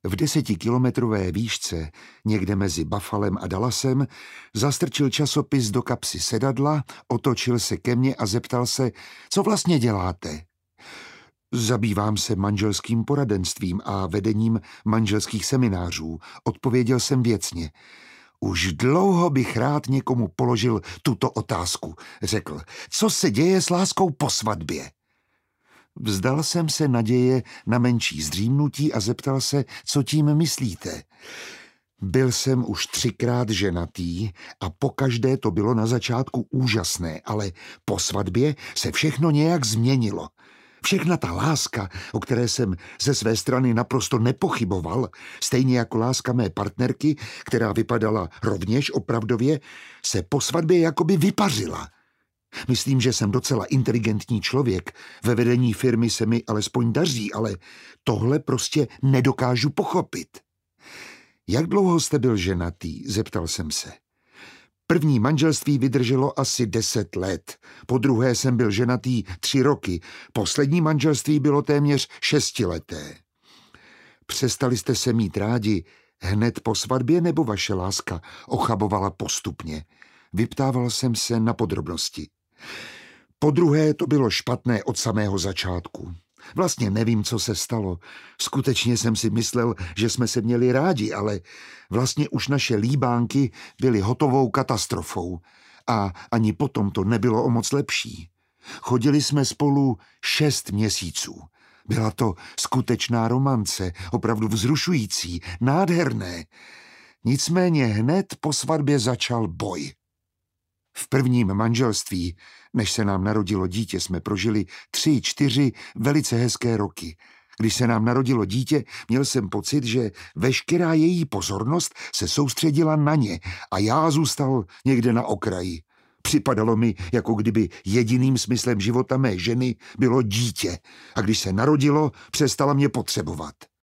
V 10kilometrové výšce, někde mezi Buffalem a Dallasem, zastrčil časopis do kapsy sedadla, otočil se ke mně a zeptal se, co vlastně děláte? Zabývám se manželským poradenstvím a vedením manželských seminářů, odpověděl jsem věcně. Už dlouho bych rád někomu položil tuto otázku, řekl. Co se děje s láskou po svatbě? Vzdal jsem se naděje na menší zdřímnutí a zeptal se, co tím myslíte. Byl jsem už 3krát ženatý a pokaždé to bylo na začátku úžasné, ale po svatbě se všechno nějak změnilo. Všechna ta láska, o které jsem ze své strany naprosto nepochyboval, stejně jako láska mé partnerky, která vypadala rovněž opravdově, se po svatbě jakoby vypařila. Myslím, že jsem docela inteligentní člověk, ve vedení firmy se mi alespoň daří, ale tohle prostě nedokážu pochopit. Jak dlouho jste byl ženatý? Zeptal jsem se. První manželství vydrželo asi 10 let, po druhé jsem byl ženatý 3 roky, poslední manželství bylo téměř 6leté. Přestali jste se mít rádi hned po svatbě nebo vaše láska ochabovala postupně? Vyptával jsem se na podrobnosti. Po druhé to bylo špatné od samého začátku. Vlastně nevím, co se stalo. Skutečně jsem si myslel, že jsme se měli rádi, ale vlastně už naše líbánky byly hotovou katastrofou. A ani potom to nebylo o moc lepší. Chodili jsme spolu 6 měsíců. Byla to skutečná romance, opravdu vzrušující, nádherné. Nicméně hned po svatbě začal boj. V prvním manželství, než se nám narodilo dítě, jsme prožili 3-4 velice hezké roky. Když se nám narodilo dítě, měl jsem pocit, že veškerá její pozornost se soustředila na ně a já zůstal někde na okraji. Připadalo mi, jako kdyby jediným smyslem života mé ženy bylo dítě a když se narodilo, přestala mě potřebovat.